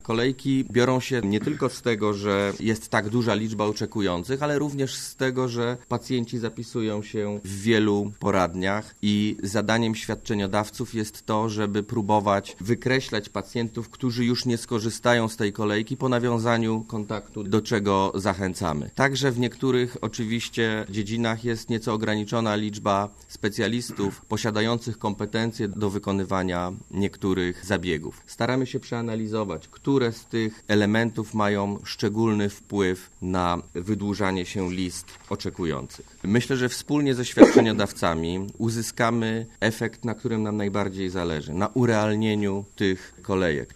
Kolejki biorą się nie tylko z tego, że jest tak duża liczba oczekujących, ale również z tego, że pacjenci zapisują się w wielu poradniach i zadaniem świadczeniodawców jest to, żeby próbować wykreślać pacjentów, którzy już nie skorzystają z tej kolejki po nawiązaniu kontaktu, do czego zachęcamy. Także w niektórych oczywiście dziedzinach jest nieco ograniczona liczba specjalistów posiadających kompetencje do wykonywania niektórych zabiegów. Staramy się przeanalizować, które z tych elementów mają szczególny wpływ na wydłużanie się list oczekujących. Myślę, że wspólnie ze świadczeniodawcami uzyskamy efekt, na którym nam najbardziej zależy, na urealnieniu tych kolejek.